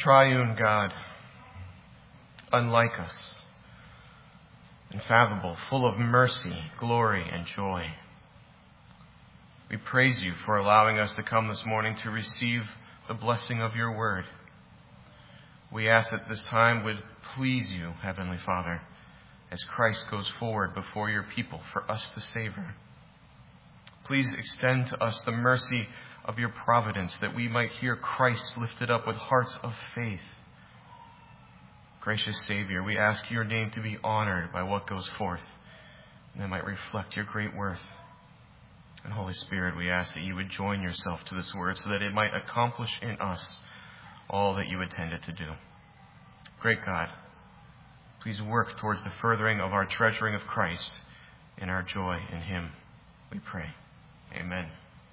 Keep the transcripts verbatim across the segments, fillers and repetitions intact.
Triune God, unlike us, unfathomable, full of mercy, glory, and joy. We praise you for allowing us to come this morning to receive the blessing of your word. We ask that this time would please you, Heavenly Father, as Christ goes forward before your people for us to savor. Please extend to us the mercy of your providence, that we might hear Christ lifted up with hearts of faith. Gracious Savior, we ask your name to be honored by what goes forth, and that might reflect your great worth. And Holy Spirit, we ask that you would join yourself to this word so that it might accomplish in us all that you intended to do. Great God, please work towards the furthering of our treasuring of Christ and our joy in him, we pray. Amen.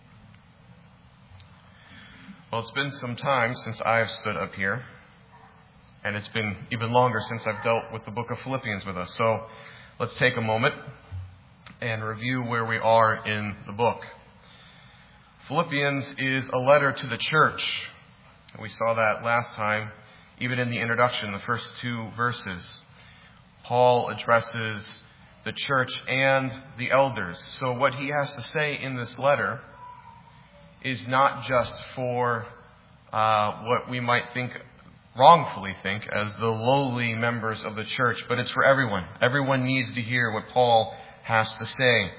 Well, it's been some time since I've stood up here, and it's been even longer since I've dealt with the book of Philippians with us. So let's take a moment and review where we are in the book. Philippians is a letter to the church. We saw that last time, even in the introduction, the first two verses. Paul addresses the church and the elders. So what he has to say in this letter is not just for uh, what we might think, wrongfully think, as the lowly members of the church, but it's for everyone. Everyone needs to hear what Paul has to say.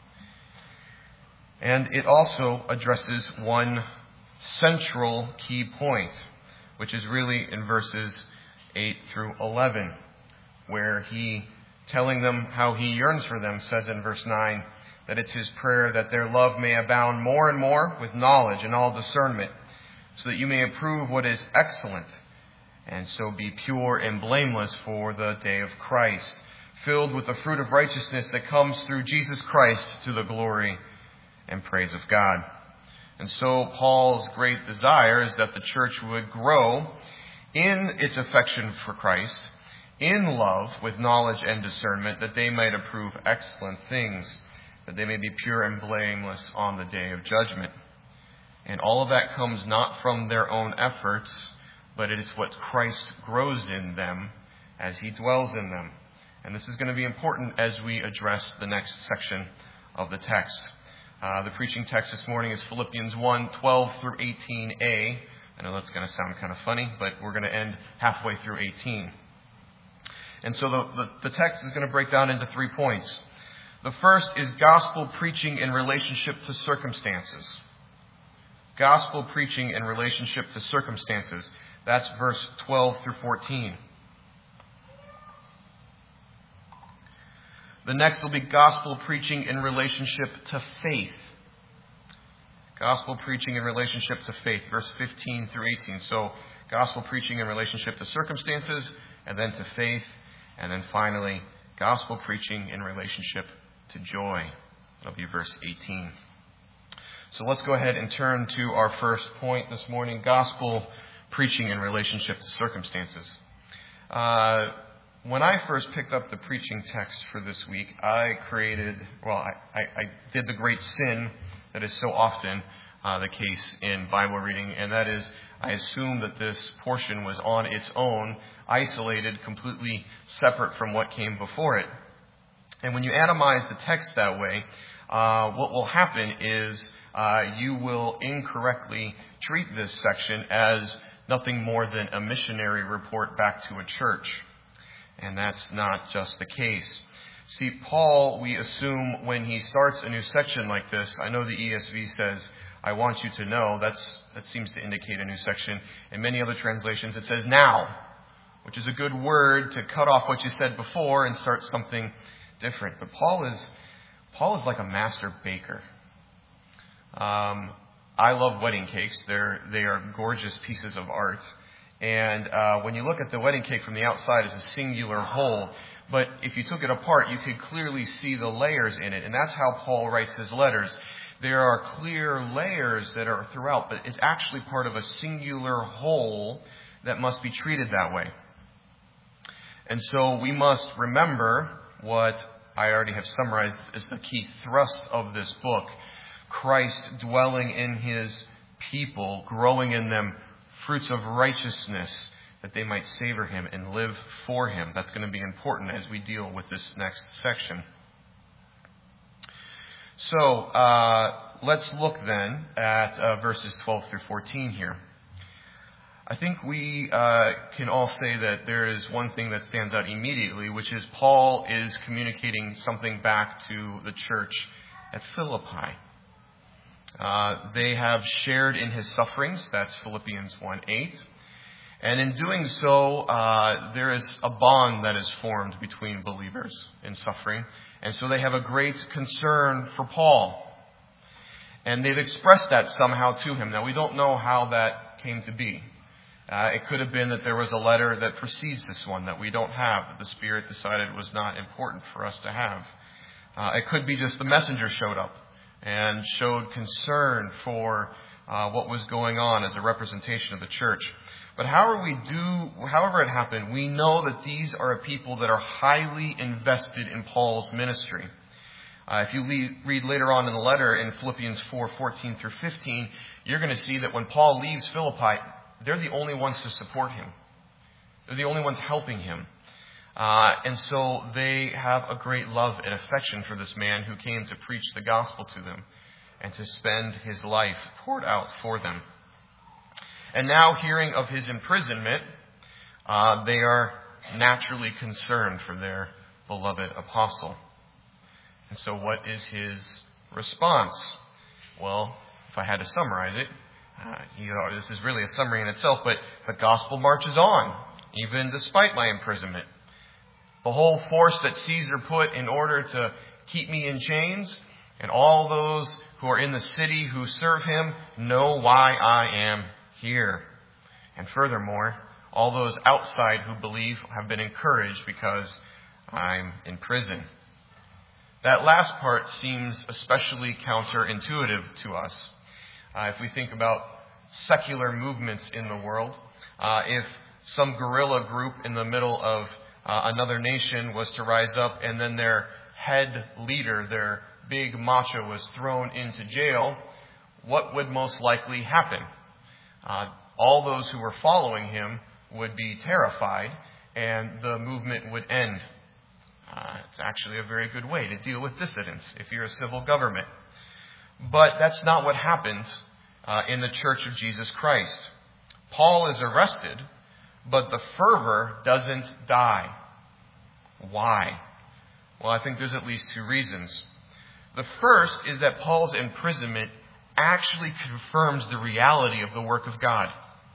And it also addresses one central key point, which is really in verses eight through eleven, where he, telling them how he yearns for them, says in verse nine that it's his prayer that their love may abound more and more with knowledge and all discernment, so that you may approve what is excellent, and so be pure and blameless for the day of Christ, filled with the fruit of righteousness that comes through Jesus Christ to the glory and praise of God. And so Paul's great desire is that the church would grow in its affection for Christ, in love with knowledge and discernment, that they might approve excellent things, that they may be pure and blameless on the day of judgment. And all of that comes not from their own efforts, but it is what Christ grows in them as he dwells in them. And this is going to be important as we address the next section of the text. Uh, the preaching text this morning is Philippians one, twelve through eighteen a. I know that's going to sound kind of funny, but we're going to end halfway through eighteen. And so the, the, the text is going to break down into three points. The first is gospel preaching in relationship to circumstances. Gospel preaching in relationship to circumstances. That's verse twelve through fourteen. The next will be gospel preaching in relationship to faith. Gospel preaching in relationship to faith, verse fifteen through eighteen. So, gospel preaching in relationship to circumstances, and then to faith, and then finally, gospel preaching in relationship to joy. That'll be verse eighteen. So let's go ahead and turn to our first point this morning, gospel preaching in relationship to circumstances. Uh, when I first picked up the preaching text for this week, I created, well, I, I, I did the great sin that is so often uh, the case in Bible reading, and that is I assumed that this portion was on its own, isolated, completely separate from what came before it. And when you atomize the text that way, uh, what will happen is uh, you will incorrectly treat this section as nothing more than a missionary report back to a church. And that's not just the case. See, Paul, we assume when he starts a new section like this, I know the E S V says, I want you to know, that's that seems to indicate a new section. In many other translations, it says now, which is a good word to cut off what you said before and start something different. But Paul is Paul is like a master baker. Um, I love wedding cakes. They're they are gorgeous pieces of art. And uh, when you look at the wedding cake from the outside, it's a singular whole. But if you took it apart, you could clearly see the layers in it. And that's how Paul writes his letters. There are clear layers that are throughout, but it's actually part of a singular whole that must be treated that way. And so we must remember what I already have summarized as the key thrust of this book. Christ dwelling in his people, growing in them fruits of righteousness, that they might savor him and live for him. That's going to be important as we deal with this next section. So, uh, let's look then at uh, verses twelve through fourteen here. I think we uh, can all say that there is one thing that stands out immediately, which is Paul is communicating something back to the church at Philippi. Uh, they have shared in his sufferings. That's Philippians one eight. And in doing so, uh, there is a bond that is formed between believers in suffering. And so they have a great concern for Paul. And they've expressed that somehow to him. Now, we don't know how that came to be. Uh, it could have been that there was a letter that precedes this one that we don't have, that the Spirit decided was not important for us to have. Uh, it could be just the messenger showed up and showed concern for uh, what was going on as a representation of the church. But however we do, however it happened, we know that these are a people that are highly invested in Paul's ministry. Uh, if you lead, read later on in the letter in Philippians four fourteen through fifteen, you're going to see that when Paul leaves Philippi, they're the only ones to support him. They're the only ones helping him. Uh, and so they have a great love and affection for this man who came to preach the gospel to them and to spend his life poured out for them. And now, hearing of his imprisonment, uh, they are naturally concerned for their beloved apostle. And so what is his response? Well, if I had to summarize it, uh, you know, this is really a summary in itself, but the gospel marches on, even despite my imprisonment. The whole force that Caesar put in order to keep me in chains, and all those who are in the city who serve him know why I am here. And furthermore, all those outside who believe have been encouraged because I'm in prison. That last part seems especially counterintuitive to us. Uh, if we think about secular movements in the world, uh, if some guerrilla group in the middle of uh, another nation was to rise up and then their head leader, their big macho, was thrown into jail, what would most likely happen? Uh, all those who were following him would be terrified and the movement would end. Uh, it's actually a very good way to deal with dissidents if you're a civil government. But that's not what happens uh, in the Church of Jesus Christ. Paul is arrested, but the fervor doesn't die. Why? Well, I think there's at least two reasons. The first is that Paul's imprisonment actually confirms the reality of the work of God.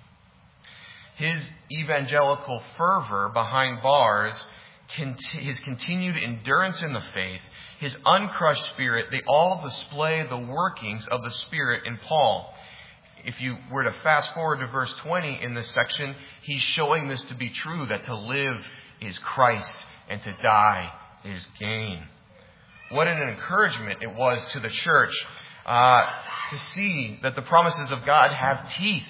His evangelical fervor behind bars, his continued endurance in the faith, his uncrushed spirit, they all display the workings of the Spirit in Paul. If you were to fast forward to verse twenty in this section, he's showing this to be true, that to live is Christ and to die is gain. What an encouragement it was to the church uh, to see that the promises of God have teeth.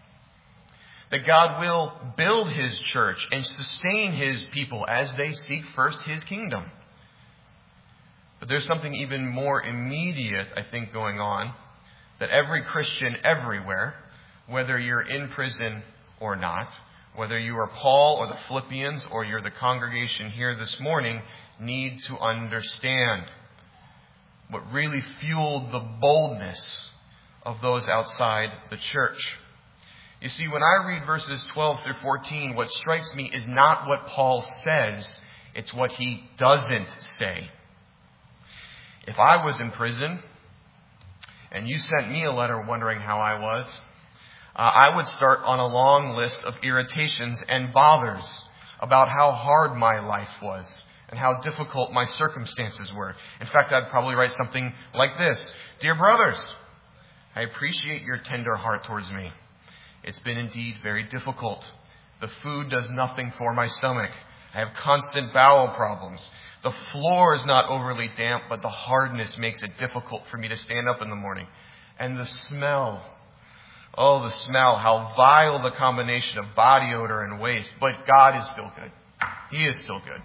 That God will build his church and sustain his people as they seek first his kingdom. But there's something even more immediate, I think, going on. That every Christian everywhere, whether you're in prison or not, whether you are Paul or the Philippians or you're the congregation here this morning, need to understand what really fueled the boldness of those outside the church. You see, when I read verses twelve through fourteen, what strikes me is not what Paul says, it's what he doesn't say. If I was in prison, and you sent me a letter wondering how I was, uh, I would start on a long list of irritations and bothers about how hard my life was and how difficult my circumstances were. In fact, I'd probably write something like this. Dear brothers, I appreciate your tender heart towards me. It's been indeed very difficult. The food does nothing for my stomach. I have constant bowel problems. The floor is not overly damp, but the hardness makes it difficult for me to stand up in the morning. And the smell. Oh, the smell. How vile the combination of body odor and waste. But God is still good. He is still good.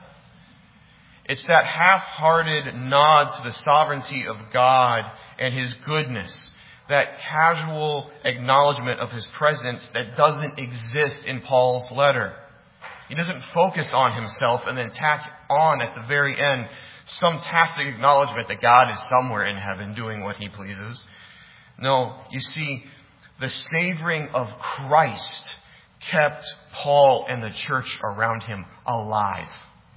It's that half-hearted nod to the sovereignty of God and his goodness that casual acknowledgement of his presence that doesn't exist in Paul's letter. He doesn't focus on himself and then tack on at the very end some tacit acknowledgement that God is somewhere in heaven doing what he pleases. No, you see, the savoring of Christ kept Paul and the church around him alive.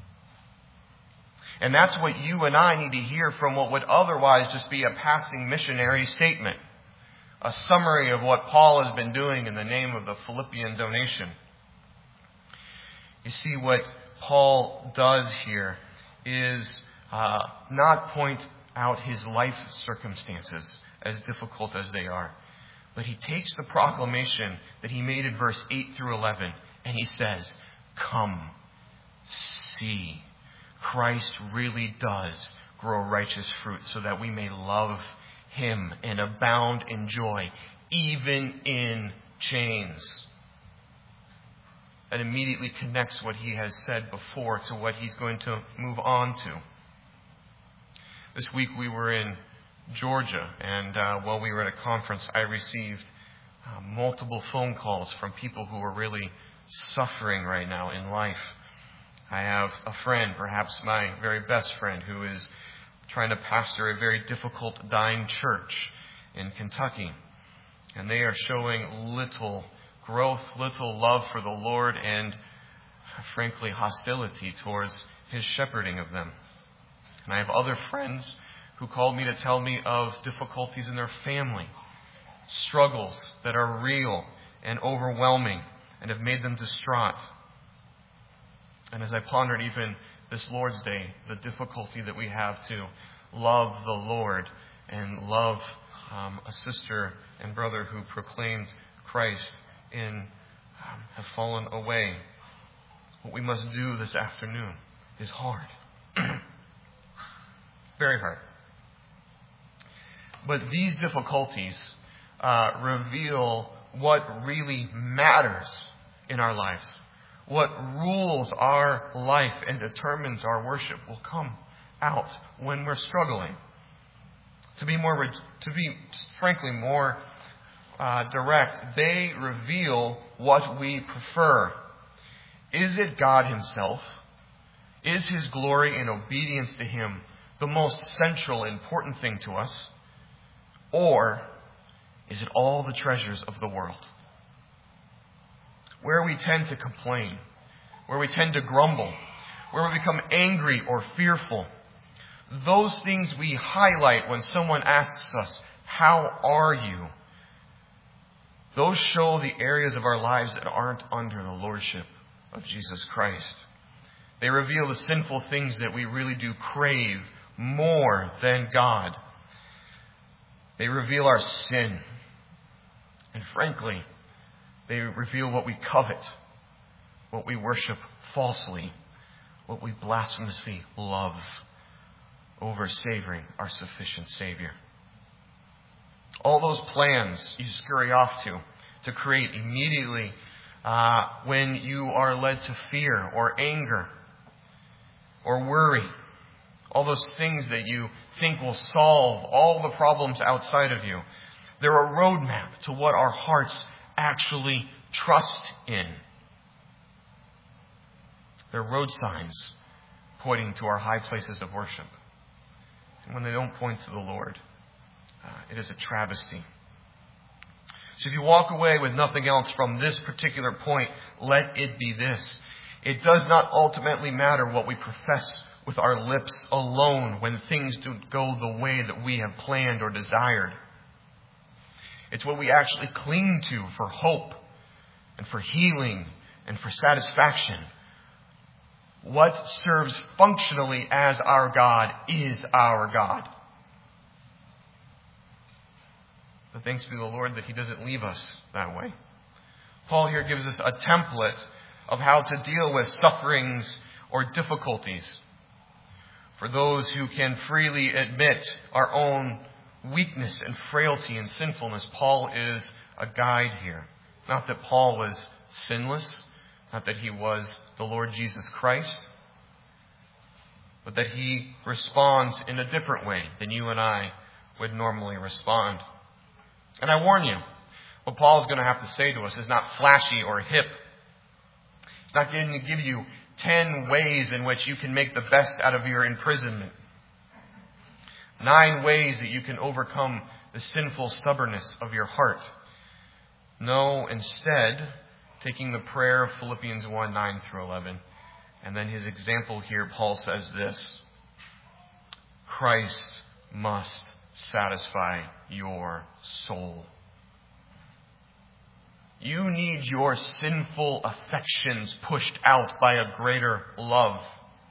And that's what you and I need to hear from what would otherwise just be a passing missionary statement. A summary of what Paul has been doing in the name of the Philippian donation. You see, what Paul does here is uh, not point out his life circumstances, as difficult as they are. But he takes the proclamation that he made in verse eight through eleven, and he says, come, see. Christ really does grow righteous fruit so that we may love him and abound in joy, even in chains. That immediately connects what he has said before to what he's going to move on to. This week we were in Georgia, and uh, while we were at a conference, I received uh, multiple phone calls from people who are really suffering right now in life. I have a friend, perhaps my very best friend, who is trying to pastor a very difficult dying church in Kentucky. And they are showing little growth, little love for the Lord, and frankly, hostility towards his shepherding of them. And I have other friends who called me to tell me of difficulties in their family, struggles that are real and overwhelming and have made them distraught. And as I pondered even this Lord's Day, the difficulty that we have to love the Lord and love um, a sister and brother who proclaimed Christ in um, have fallen away. What we must do this afternoon is hard. Very hard. But these difficulties uh, reveal what really matters in our lives. What rules our life and determines our worship will come out when we're struggling. To be more, to be frankly more uh, direct, they reveal what we prefer. Is it God himself? Is his glory and obedience to him the most central, important thing to us? Or is it all the treasures of the world? Where we tend to complain, where we tend to grumble, where we become angry or fearful, those things we highlight when someone asks us, how are you? Those show the areas of our lives that aren't under the lordship of Jesus Christ. They reveal the sinful things that we really do crave more than God. They reveal our sin. And frankly, they reveal what we covet, what we worship falsely, what we blasphemously love over savoring our sufficient Savior. All those plans you scurry off to, to create immediately uh, when you are led to fear or anger or worry. All those things that you think will solve all the problems outside of you. They're a roadmap to what our hearts actually trust in. They're road signs pointing to our high places of worship. And when they don't point to the Lord, uh, it is a travesty. So if you walk away with nothing else from this particular point, let it be this. It does not ultimately matter what we profess with our lips alone when things don't go the way that we have planned or desired. It's what we actually cling to for hope and for healing and for satisfaction. What serves functionally as our God is our God. But thanks be the Lord that he doesn't leave us that way. Paul here gives us a template of how to deal with sufferings or difficulties. For those who can freely admit our own weakness and frailty and sinfulness, Paul is a guide here. Not that Paul was sinless, not that he was the Lord Jesus Christ, but that he responds in a different way than you and I would normally respond. And I warn you, what Paul is going to have to say to us is not flashy or hip. It's not going to give you ten ways in which you can make the best out of your imprisonment. Nine ways that you can overcome the sinful stubbornness of your heart. No, instead, taking the prayer of Philippians one, nine through eleven, and then his example here, Paul says this: Christ must satisfy your soul. You need your sinful affections pushed out by a greater love.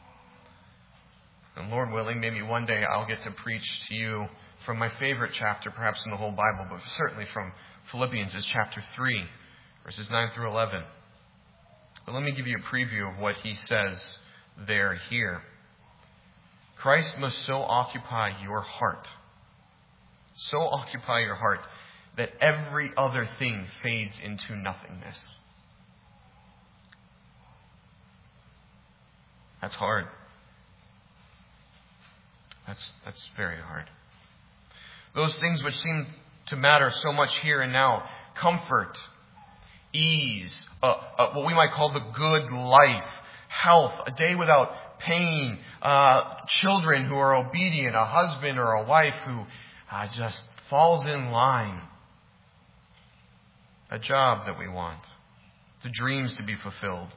And Lord willing, maybe one day I'll get to preach to you from my favorite chapter, perhaps in the whole Bible, but certainly from Philippians, is chapter three, verses nine through eleven. But let me give you a preview of what he says there here. Christ must so occupy your heart, so occupy your heart, that every other thing fades into nothingness. That's hard. That's, that's very hard. Those things which seem to matter so much here and now, comfort, ease, uh, uh, what we might call the good life, health, a day without pain, uh, children who are obedient, a husband or a wife who uh, just falls in line, a job that we want, the dreams to be fulfilled.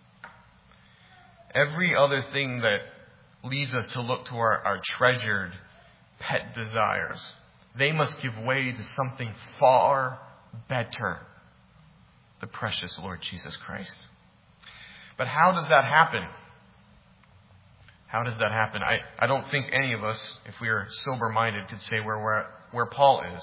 Every other thing that leads us to look to our, our treasured pet desires, they must give way to something far better, the precious Lord Jesus Christ. But how does that happen? How does that happen? I, I don't think any of us, if we are sober-minded, could say where we're, where Paul is.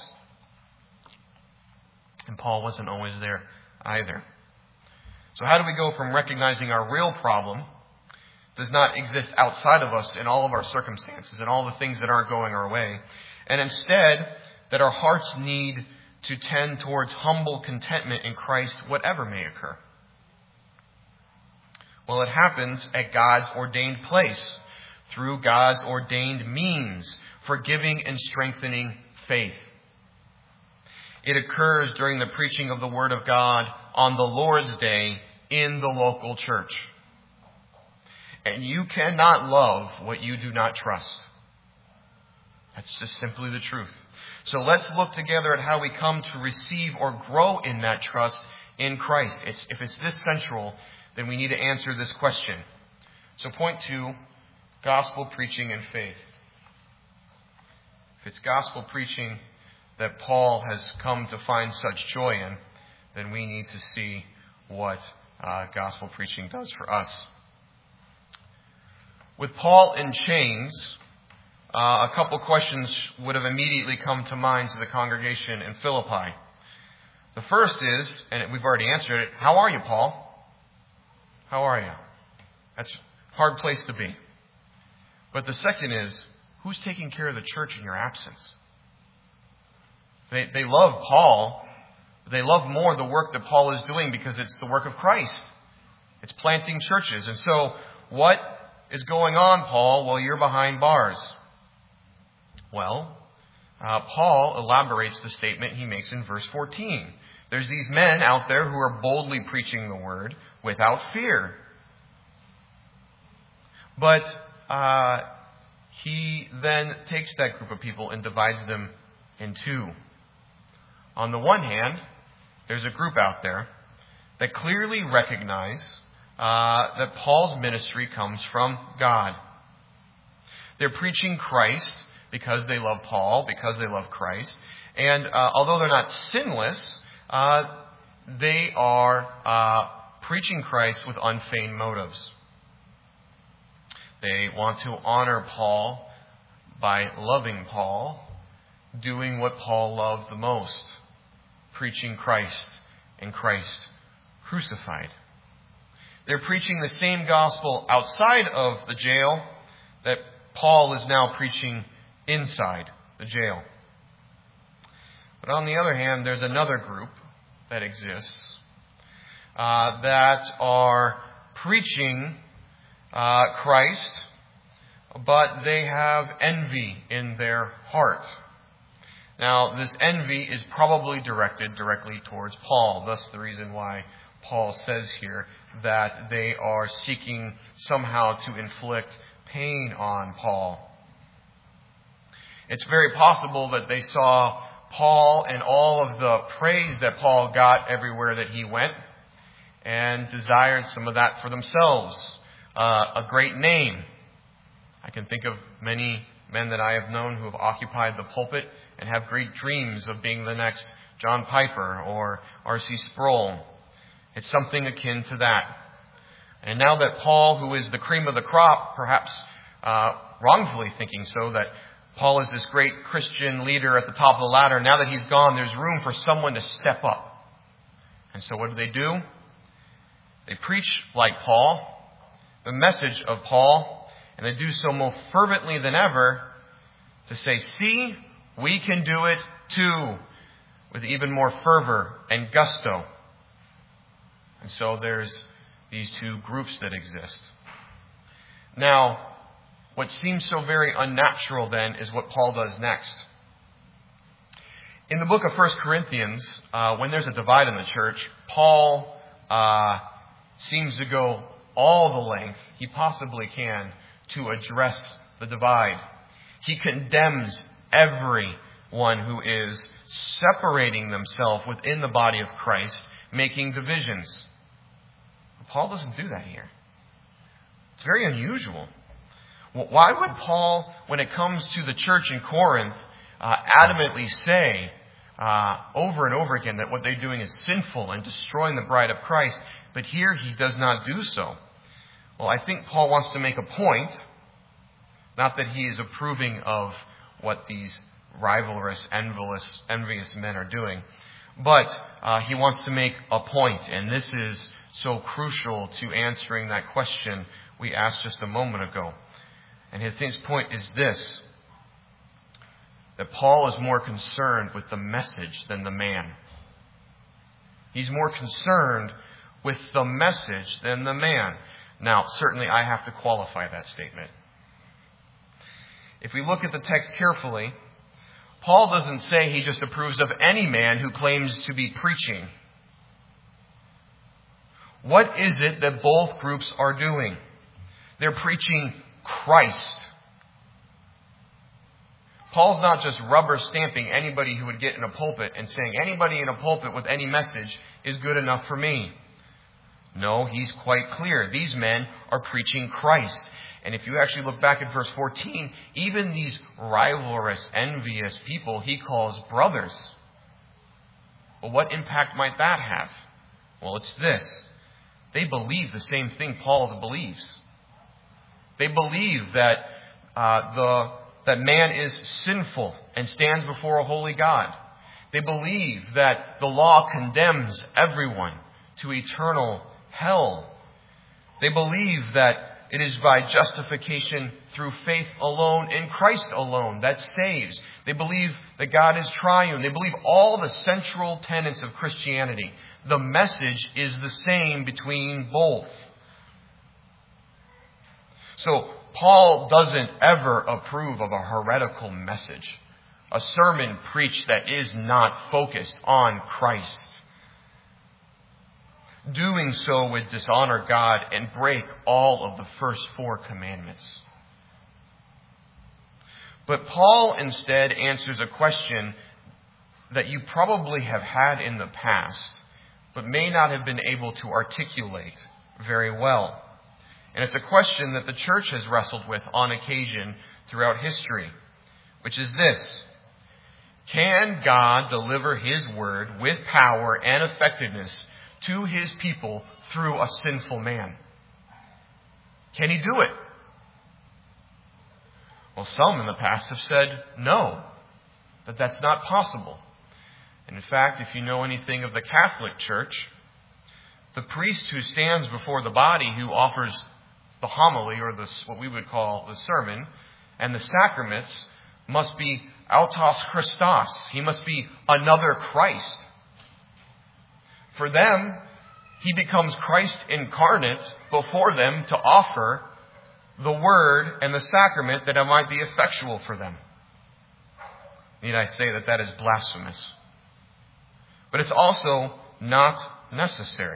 And Paul wasn't always there either. So how do we go from recognizing our real problem does not exist outside of us in all of our circumstances and all the things that aren't going our way, and instead that our hearts need to tend towards humble contentment in Christ, whatever may occur? Well, it happens at God's ordained place, through God's ordained means for giving and strengthening faith. It occurs during the preaching of the Word of God on the Lord's Day in the local church. And you cannot love what you do not trust. That's just simply the truth. So let's look together at how we come to receive or grow in that trust in Christ. It's, if it's this central, then we need to answer this question. So point two, gospel preaching and faith. If it's gospel preaching that Paul has come to find such joy in, then we need to see what uh, gospel preaching does for us. With Paul in chains, uh, a couple questions would have immediately come to mind to the congregation in Philippi. The first is, and we've already answered it, how are you, Paul? How are you? That's a hard place to be. But the second is, who's taking care of the church in your absence? They, they love Paul. But they love more the work that Paul is doing because it's the work of Christ. It's planting churches. And so, what is going on, Paul, while you're behind bars? Well, uh, Paul elaborates the statement he makes in verse fourteen. There's these men out there who are boldly preaching the word without fear. But uh, he then takes that group of people and divides them in two. On the one hand, there's a group out there that clearly recognize uh, that Paul's ministry comes from God. They're preaching Christ because they love Paul, because they love Christ. And uh, although they're not sinless, uh, they are uh, preaching Christ with unfeigned motives. They want to honor Paul by loving Paul, doing what Paul loved the most, preaching Christ and Christ crucified. They're preaching the same gospel outside of the jail that Paul is now preaching inside the jail. But on the other hand, there's another group that exists uh, that are preaching uh, Christ, but they have envy in their heart. Now, this envy is probably directed directly towards Paul. Thus, the reason why Paul says here that they are seeking somehow to inflict pain on Paul. It's very possible that they saw Paul and all of the praise that Paul got everywhere that he went and desired some of that for themselves. Uh, a great name. I can think of many men that I have known who have occupied the pulpit and have great dreams of being the next John Piper or R C Sproul. It's something akin to that. And now that Paul, who is the cream of the crop, perhaps uh, wrongfully thinking so, that Paul is this great Christian leader at the top of the ladder, now that he's gone, there's room for someone to step up. And so what do they do? They preach like Paul, the message of Paul, and they do so more fervently than ever to say, see, we can do it too, with even more fervor and gusto. And so there's these two groups that exist. Now, what seems so very unnatural then is what Paul does next. In the book of First Corinthians, uh, when there's a divide in the church, Paul uh, seems to go all the length he possibly can to address the divide. He condemns everyone who is separating themselves within the body of Christ, making divisions. But Paul doesn't do that here. It's very unusual. Why would Paul, when it comes to the church in Corinth, uh, adamantly say uh, over and over again that what they're doing is sinful and destroying the bride of Christ, but here he does not do so? Well, I think Paul wants to make a point, not that he is approving of what these rivalrous, envious, envious men are doing, but uh, he wants to make a point, and this is so crucial to answering that question we asked just a moment ago. And his point is this, that Paul is more concerned with the message than the man. He's more concerned with the message than the man. Now, certainly I have to qualify that statement. If we look at the text carefully, Paul doesn't say he just approves of any man who claims to be preaching. What is it that both groups are doing? They're preaching Christ. Paul's not just rubber stamping anybody who would get in a pulpit and saying anybody in a pulpit with any message is good enough for me. No, he's quite clear. These men are preaching Christ. And if you actually look back at verse fourteen, even these rivalrous, envious people he calls brothers. Well, what impact might that have? Well, it's this. They believe the same thing Paul believes. They believe that uh, the that man is sinful and stands before a holy God. They believe that the law condemns everyone to eternal hell. They believe that it is by justification through faith alone in Christ alone that saves. They believe that God is triune. They believe all the central tenets of Christianity. The message is the same between both. So Paul doesn't ever approve of a heretical message, a sermon preached that is not focused on Christ. Doing so would dishonor God and break all of the first four commandments. But Paul instead answers a question that you probably have had in the past, but may not have been able to articulate very well. And it's a question that the church has wrestled with on occasion throughout history, which is this: can God deliver His word with power and effectiveness to His people through a sinful man? Can He do it? Well, some in the past have said no, that that's not possible. And in fact, if you know anything of the Catholic Church, the priest who stands before the body, who offers the homily, or the, what we would call the sermon, and the sacraments, must be autos Christos. He must be another Christ. For them, He becomes Christ incarnate before them to offer the word and the sacrament that it might be effectual for them. need I say that that is blasphemous. But it's also not necessary.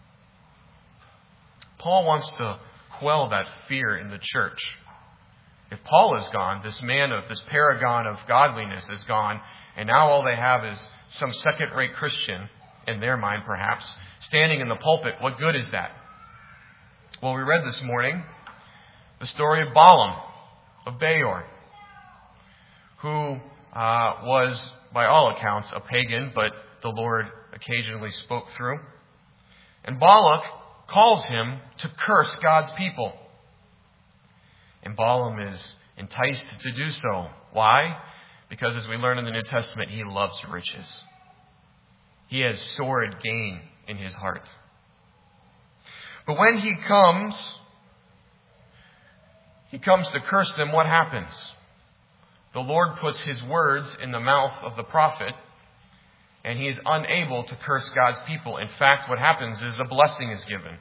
Paul wants to quell that fear in the church. If Paul is gone, this man of this paragon of godliness is gone, and now all they have is some second-rate Christian, in their mind perhaps, standing in the pulpit, what good is that? Well, we read this morning the story of Balaam, of Beor, who uh, was, by all accounts, a pagan, but the Lord occasionally spoke through. And Balak calls him to curse God's people. And Balaam is enticed to do so. Why? Because as we learn in the New Testament, he loves riches. He has sordid gain in his heart. But when he comes, he comes to curse them, what happens? The Lord puts his words in the mouth of the prophet, and he is unable to curse God's people. In fact, what happens is a blessing is given.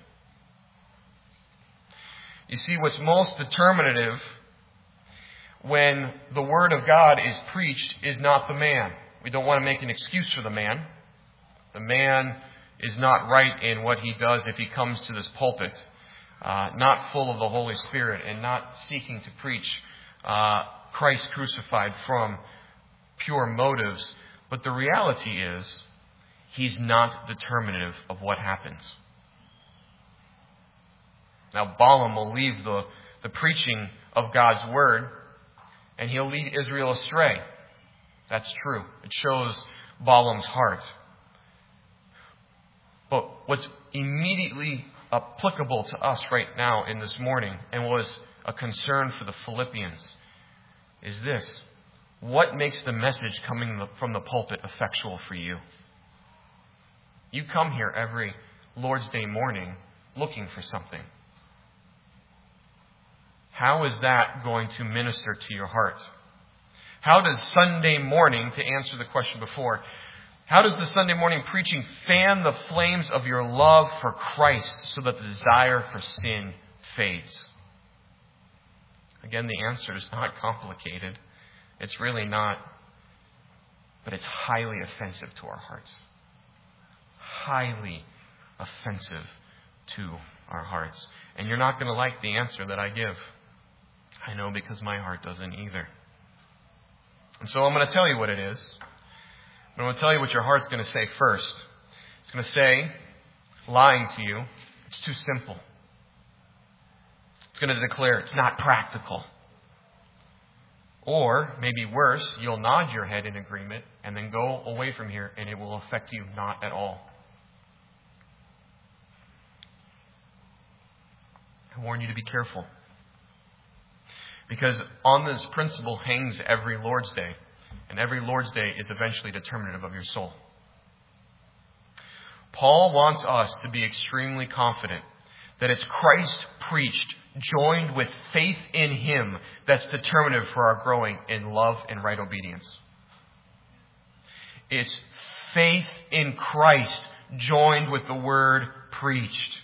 You see, what's most determinative when the Word of God is preached is not the man. We don't want to make an excuse for the man. The man is not right in what he does if he comes to this pulpit, uh, not full of the Holy Spirit and not seeking to preach uh, Christ crucified from pure motives. But the reality is, he's not determinative of what happens. Now, Balaam will leave the, the preaching of God's Word, and he'll lead Israel astray. That's true. It shows Balaam's heart. But what's immediately applicable to us right now in this morning, and was a concern for the Philippians, is this. What makes the message coming from the pulpit effectual for you? You come here every Lord's Day morning looking for something. How is that going to minister to your heart? How does Sunday morning, to answer the question before, how does the Sunday morning preaching fan the flames of your love for Christ so that the desire for sin fades? Again, the answer is not complicated. It's really not. But it's highly offensive to our hearts. Highly offensive to our hearts. And you're not going to like the answer that I give. I know, because my heart doesn't either. And so I'm going to tell you what it is. But I'm going to tell you what your heart's going to say first. It's going to say, lying to you, it's too simple. It's going to declare it's not practical. Or, maybe worse, you'll nod your head in agreement and then go away from here and it will affect you not at all. I warn you to be careful. Because on this principle hangs every Lord's Day. And every Lord's Day is eventually determinative of your soul. Paul wants us to be extremely confident that it's Christ preached, joined with faith in Him, that's determinative for our growing in love and right obedience. It's faith in Christ, joined with the Word preached.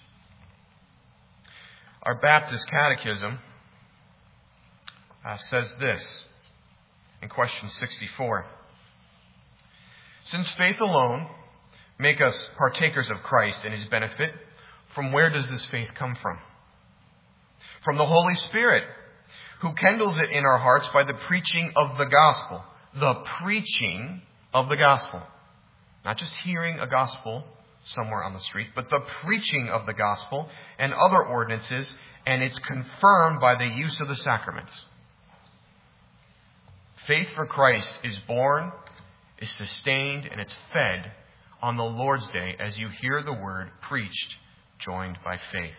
Our Baptist Catechism uh, says this in question sixty-four. Since faith alone make us partakers of Christ and His benefit, from where does this faith come from? From the Holy Spirit, who kindles it in our hearts by the preaching of the gospel. The preaching of the gospel. Not just hearing a gospel somewhere on the street, but the preaching of the gospel and other ordinances, and it's confirmed by the use of the sacraments. Faith for Christ is born, is sustained, and it's fed on the Lord's Day as you hear the word preached, joined by faith.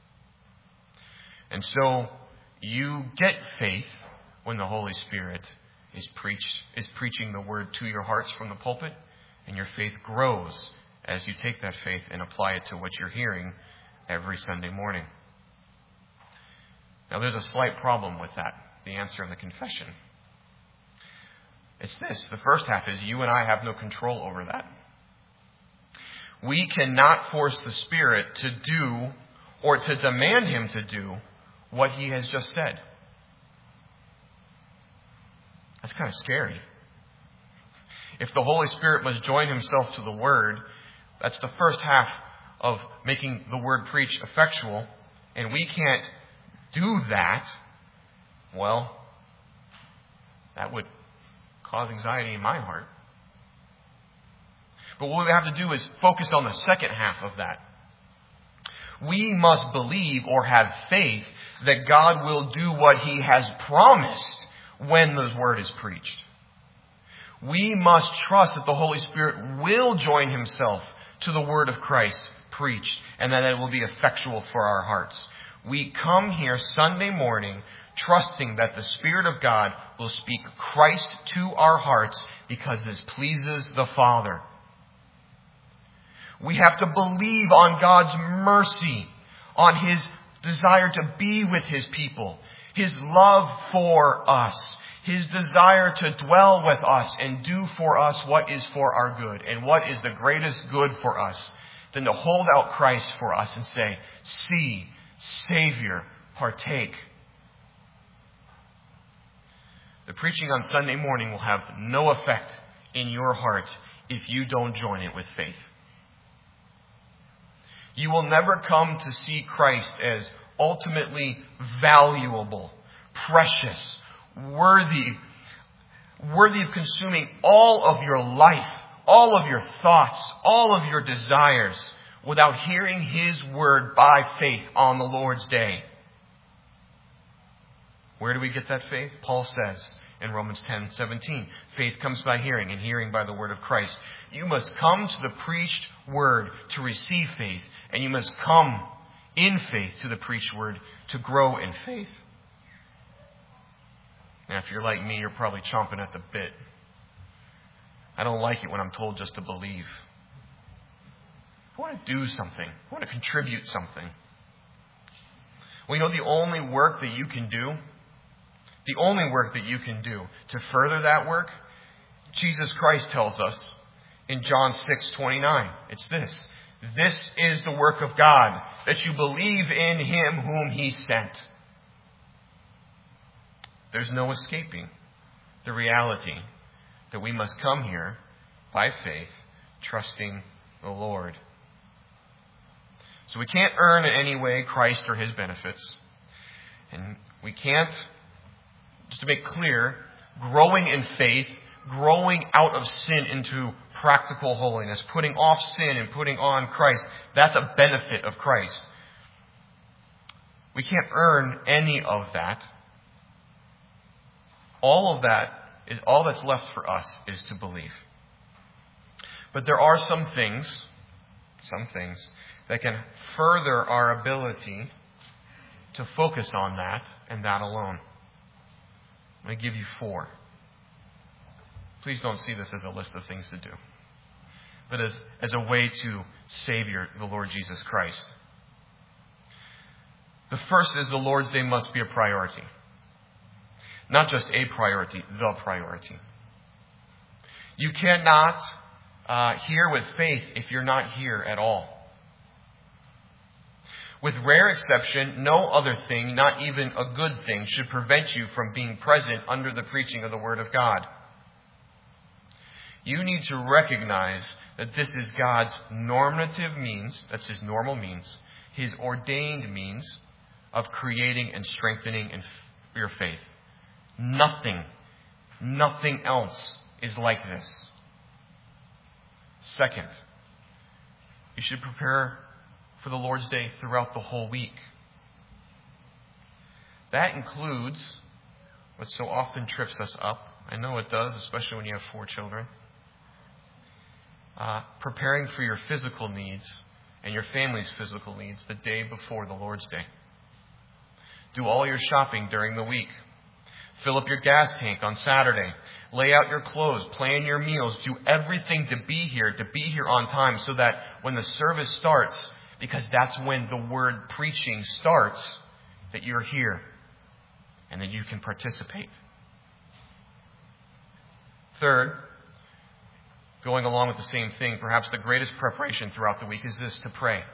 And so you get faith when the Holy Spirit is preached, is preaching the word to your hearts from the pulpit, and your faith grows as you take that faith and apply it to what you're hearing every Sunday morning. Now there's a slight problem with that, the answer in the confession. It's this. The first half is you and I have no control over that. We cannot force the Spirit to do or to demand Him to do what He has just said. That's kind of scary. If the Holy Spirit must join himself to the Word, that's the first half of making the Word preached effectual, and we can't do that, well, that would cause anxiety in my heart. But what we have to do is focus on the second half of that. We must believe or have faith that God will do what He has promised when the Word is preached. We must trust that the Holy Spirit will join Himself to the Word of Christ preached, and that it will be effectual for our hearts. We come here Sunday morning trusting that the Spirit of God will speak Christ to our hearts because this pleases the Father. We have to believe on God's mercy, on His desire to be with His people, His love for us, His desire to dwell with us and do for us what is for our good. And what is the greatest good for us than to hold out Christ for us and say, see, Savior, partake. The preaching on Sunday morning will have no effect in your heart if you don't join it with faith. You will never come to see Christ as ultimately valuable, precious, worthy, worthy of consuming all of your life, all of your thoughts, all of your desires, without hearing His word by faith on the Lord's day. Where do we get that faith? Paul says in Romans ten seventeen, faith comes by hearing, and hearing by the word of Christ. You must come to the preached word to receive faith, and you must come in faith to the preached word to grow in faith. Now, if you're like me, you're probably chomping at the bit. I don't like it when I'm told just to believe. I want to do something. I want to contribute something. Well, you know the only work that you can do, the only work that you can do to further that work, Jesus Christ tells us in John six twenty-nine. It's this. This is the work of God, that you believe in Him whom He sent. There's no escaping the reality that we must come here by faith, trusting the Lord. So we can't earn in any way Christ or His benefits. And we can't, just to make clear, growing in faith, growing out of sin into practical holiness, putting off sin and putting on Christ, that's a benefit of Christ. We can't earn any of that. All of that is all that's left for us is to believe. But there are some things, some things that can further our ability to focus on that and that alone. I'm going to give you four. Please don't see this as a list of things to do, but as, as a way to Savior the Lord Jesus Christ. The first is the Lord's Day must be a priority. Not just a priority, the priority. You cannot uh, hear with faith if you're not here at all. With rare exception, no other thing, not even a good thing, should prevent you from being present under the preaching of the Word of God. You need to recognize that this is God's normative means, that's His normal means, His ordained means of creating and strengthening your faith. Nothing, nothing else is like this. Second, you should prepare for the Lord's Day throughout the whole week. That includes what so often trips us up. I know it does, especially when you have four children. Uh, preparing for your physical needs and your family's physical needs the day before the Lord's Day. Do all your shopping during the week. Fill up your gas tank on Saturday. Lay out your clothes. Plan your meals. Do everything to be here, to be here on time so that when the service starts, because that's when the word preaching starts, that you're here and that you can participate. Third, going along with the same thing, perhaps the greatest preparation throughout the week is this, to pray.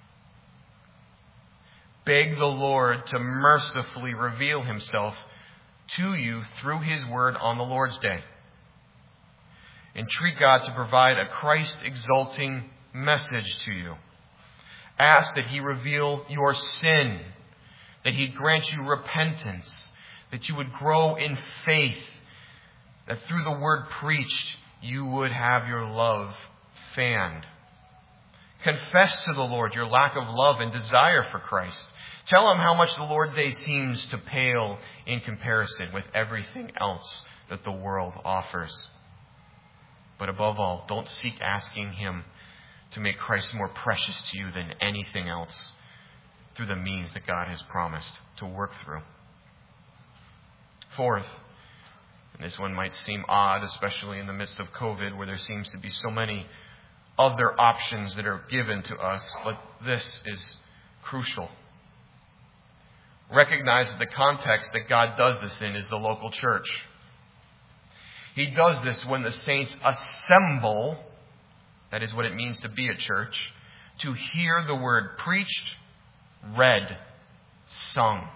Beg the Lord to mercifully reveal Himself to you through His word on the Lord's Day. Entreat God to provide a Christ-exalting message to you. Ask that He reveal your sin, that He grant you repentance, that you would grow in faith, that through the word preached, you would have your love fanned. Confess to the Lord your lack of love and desire for Christ. Tell Him how much the Lord's Day seems to pale in comparison with everything else that the world offers. But above all, don't seek asking Him to make Christ more precious to you than anything else through the means that God has promised to work through. Fourth, and this one might seem odd, especially in the midst of COVID, where there seems to be so many other options that are given to us, but this is crucial. Recognize that the context that God does this in is the local church. He does this when the saints assemble, that is what it means to be a church, to hear the word preached, read, sung.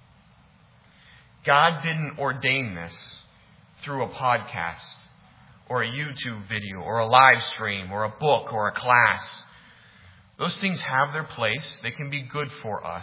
God didn't ordain this through a podcast or a YouTube video or a live stream or a book or a class. Those things have their place. They can be good for us.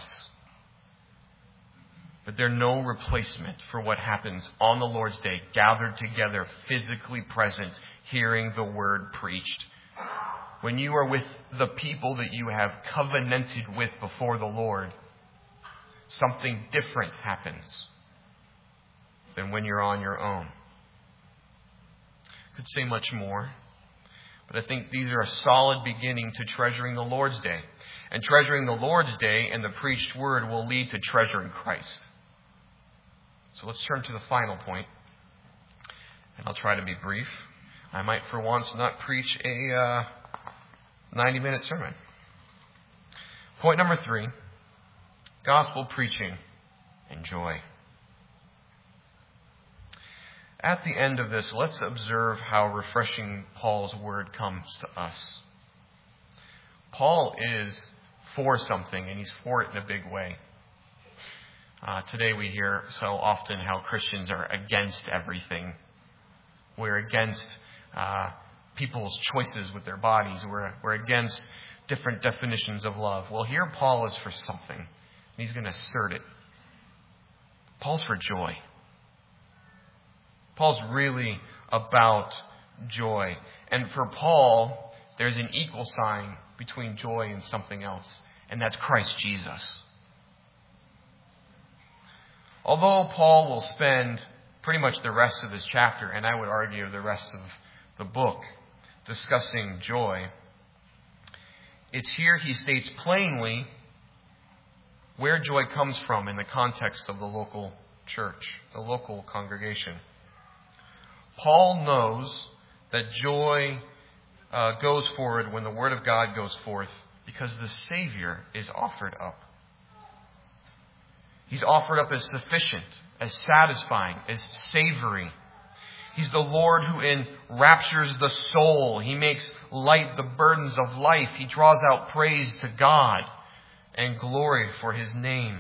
But they're no replacement for what happens on the Lord's Day, gathered together, physically present, hearing the word preached. When you are with the people that you have covenanted with before the Lord, something different happens than when you're on your own. I could say much more, but I think these are a solid beginning to treasuring the Lord's Day. And treasuring the Lord's Day and the preached word will lead to treasuring Christ. So let's turn to the final point, and I'll try to be brief. I might for once not preach a uh, ninety-minute sermon. Point number three, gospel preaching and joy. At the end of this, let's observe how refreshing Paul's word comes to us. Paul is for something, and he's for it in a big way. Uh, today we hear so often how Christians are against everything. We're against uh, people's choices with their bodies. We're, we're against different definitions of love. Well, here Paul is for something, and he's going to assert it. Paul's for joy. Paul's really about joy. And for Paul, there's an equal sign between joy and something else, and that's Christ Jesus. Although Paul will spend pretty much the rest of this chapter, and I would argue the rest of the book, discussing joy, it's here he states plainly where joy comes from in the context of the local church, the local congregation. Paul knows that joy uh, goes forward when the Word of God goes forth because the Savior is offered up. He's offered up as sufficient, as satisfying, as savory. He's the Lord who enraptures the soul. He makes light the burdens of life. He draws out praise to God and glory for His name.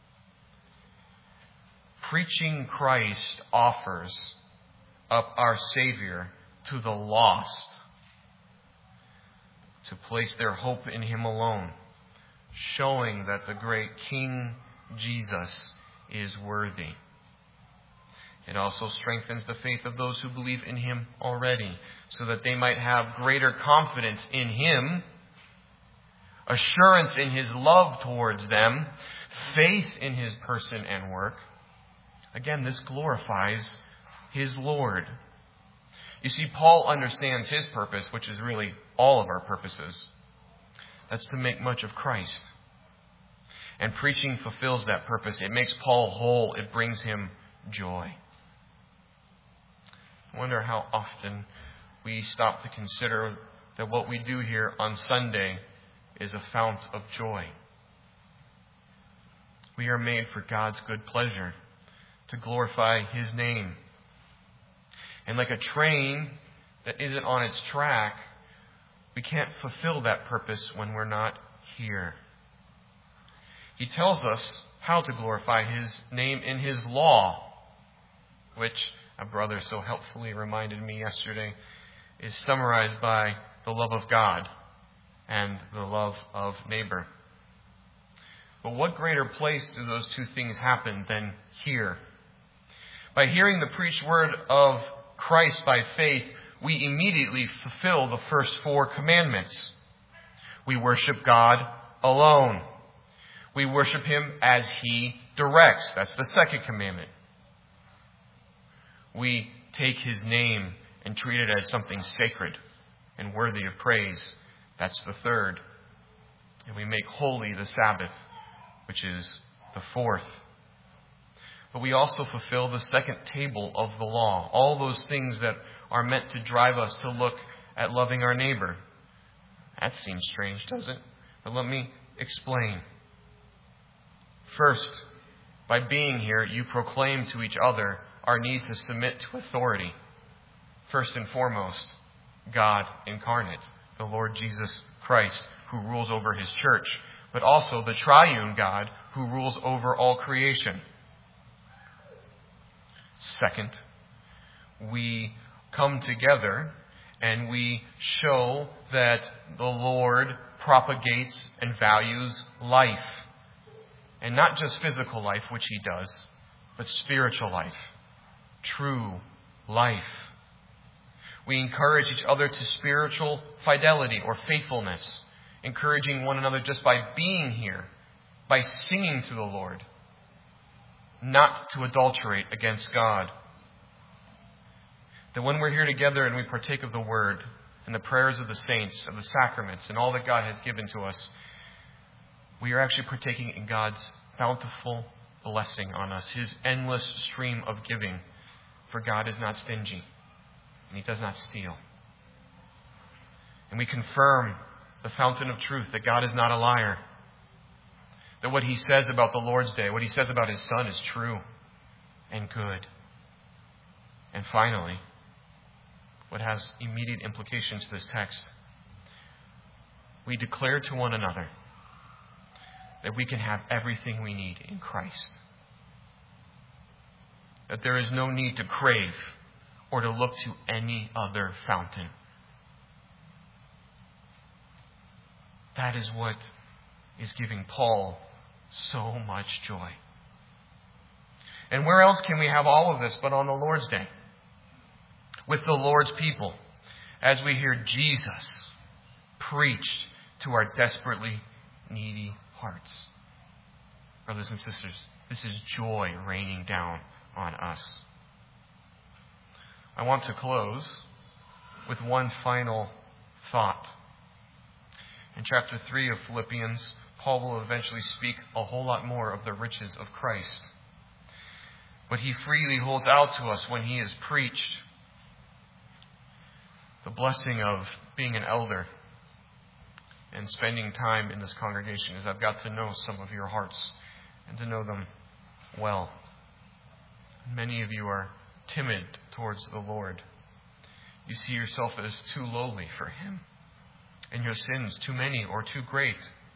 Preaching Christ offers up our Savior to the lost to place their hope in Him alone, showing that the great King Jesus is worthy. It also strengthens the faith of those who believe in Him already, so that they might have greater confidence in Him, assurance in His love towards them, faith in His person and work. Again, this glorifies His Lord. You see, Paul understands his purpose, which is really all of our purposes. That's to make much of Christ. And preaching fulfills that purpose. It makes Paul whole. It brings him joy. I wonder how often we stop to consider that what we do here on Sunday is a fount of joy. We are made for God's good pleasure, to glorify His name. And like a train that isn't on its track, we can't fulfill that purpose when we're not here. He tells us how to glorify His name in His law, which a brother so helpfully reminded me yesterday is summarized by the love of God and the love of neighbor. But what greater place do those two things happen than here? By hearing the preached word of Christ by faith, we immediately fulfill the first four commandments. We worship God alone. We worship Him as He directs. That's the second commandment. We take His name and treat it as something sacred and worthy of praise. That's the third. And we make holy the Sabbath, which is the fourth. But we also fulfill the second table of the law. All those things that are meant to drive us to look at loving our neighbor. That seems strange, doesn't it? But let me explain. First, by being here, you proclaim to each other our need to submit to authority. First and foremost, God incarnate, the Lord Jesus Christ, who rules over His church, but also the triune God who rules over all creation. Second, we come together and we show that the Lord propagates and values life. And not just physical life, which He does, but spiritual life, true life. We encourage each other to spiritual fidelity or faithfulness, encouraging one another just by being here, by singing to the Lord, not to adulterate against God. That when we're here together and we partake of the Word and the prayers of the saints, of the sacraments, and all that God has given to us, we are actually partaking in God's bountiful blessing on us, His endless stream of giving. For God is not stingy, and He does not steal. And we confirm the fountain of truth, that God is not a liar. That what He says about the Lord's Day, what He says about His Son is true and good. And finally, what has immediate implication to this text, we declare to one another that we can have everything we need in Christ. That there is no need to crave or to look to any other fountain. That is what is giving Paul so much joy. And where else can we have all of this but on the Lord's Day? With the Lord's people, as we hear Jesus preached to our desperately needy hearts. Brothers and sisters, this is joy raining down on us. I want to close with one final thought. In chapter three of Philippians, Paul will eventually speak a whole lot more of the riches of Christ. But he freely holds out to us when he is preached the blessing of being an elder and spending time in this congregation, as I've got to know some of your hearts and to know them well. Many of you are timid towards the Lord. You see yourself as too lowly for Him, and your sins too many or too great.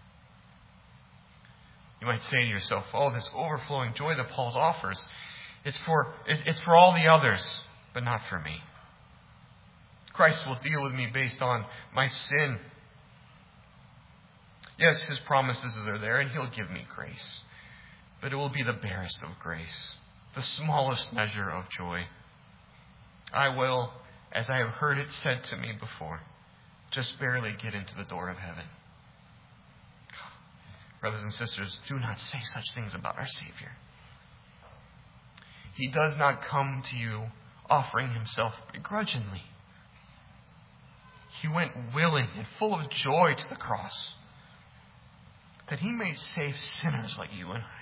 You might say to yourself, oh, this overflowing joy that Paul offers, it's for, it's for all the others, but not for me. Christ will deal with me based on my sin. Yes, His promises are there, and He'll give me grace. But it will be the barest of grace, the smallest measure of joy. I will, as I have heard it said to me before, just barely get into the door of heaven. Brothers and sisters, do not say such things about our Savior. He does not come to you offering Himself begrudgingly. He went willing and full of joy to the cross, that He may save sinners like you and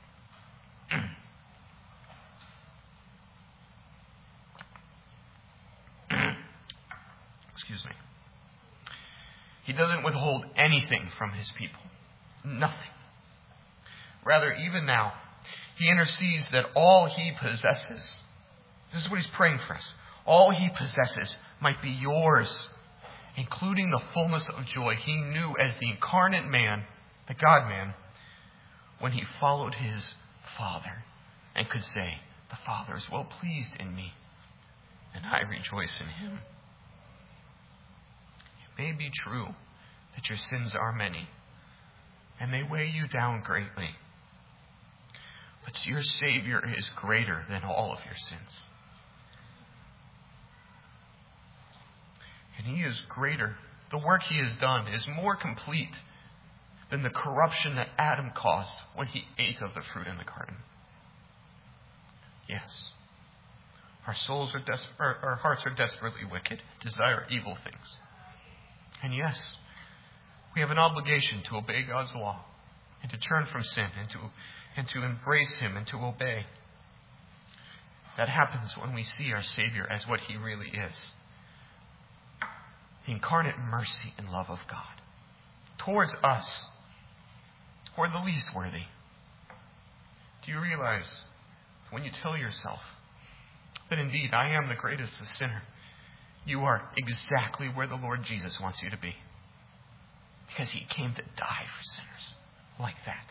I. Excuse me. He doesn't withhold anything from His people. Nothing. Rather, even now, He intercedes that all He possesses, this is what He's praying for us, all He possesses might be yours, including the fullness of joy He knew as the incarnate man, the God-man, when He followed His Father and could say, the Father is well pleased in me, and I rejoice in Him. may be true that your sins are many, and they weigh you down greatly. But your Savior is greater than all of your sins. And He is greater. The work He has done is more complete than the corruption that Adam caused when he ate of the fruit in the garden. Yes, our souls are des- our, our hearts are desperately wicked, desire evil things. And yes, we have an obligation to obey God's law and to turn from sin and to, and to embrace Him and to obey. That happens when we see our Savior as what He really is. The incarnate mercy and love of God towards us, who are the least worthy. Do you realize when you tell yourself that indeed I am the greatest of sinner, you are exactly where the Lord Jesus wants you to be? Because He came to die for sinners like that.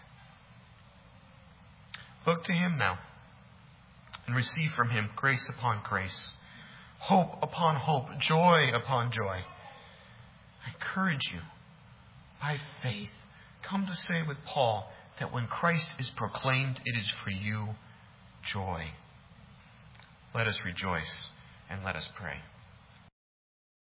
Look to Him now and receive from Him grace upon grace, hope upon hope, joy upon joy. I encourage you, by faith, come to say with Paul that when Christ is proclaimed, it is for you joy. Let us rejoice and let us pray.